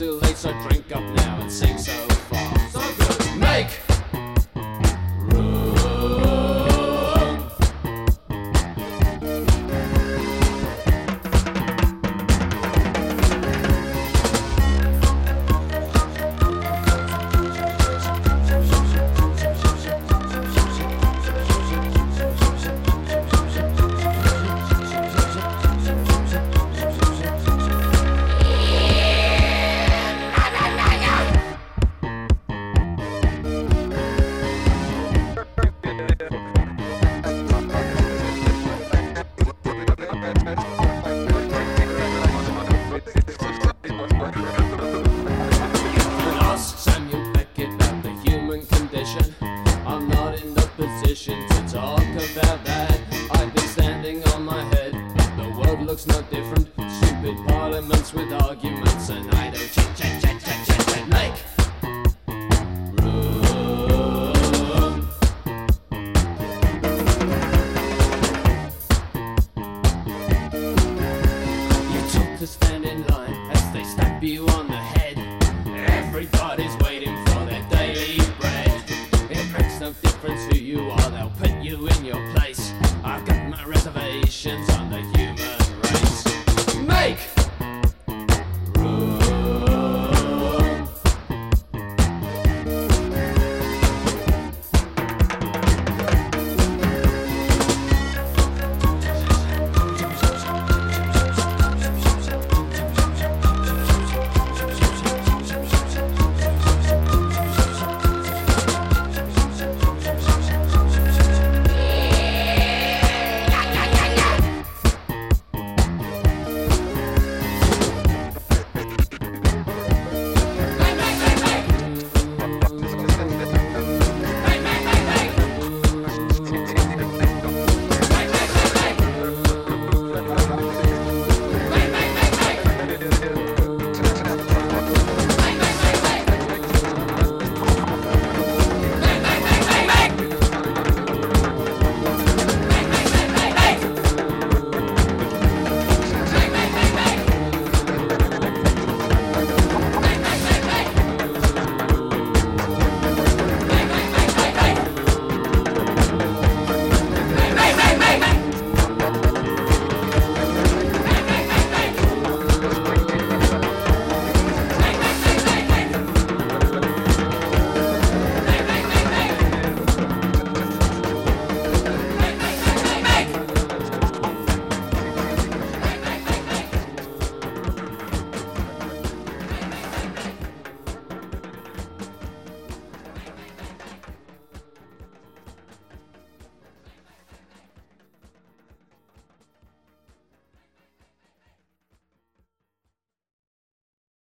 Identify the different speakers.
Speaker 1: too late, so drink up now and sing so far. So good. Make room. I'm not in the position to talk about that. I've been standing on my head. The world looks no different. Stupid parliaments with arguments, and I don't chit chat chat chat chat chat. Make room. You took to stand in line as they slap you on the head. Everybody's waiting.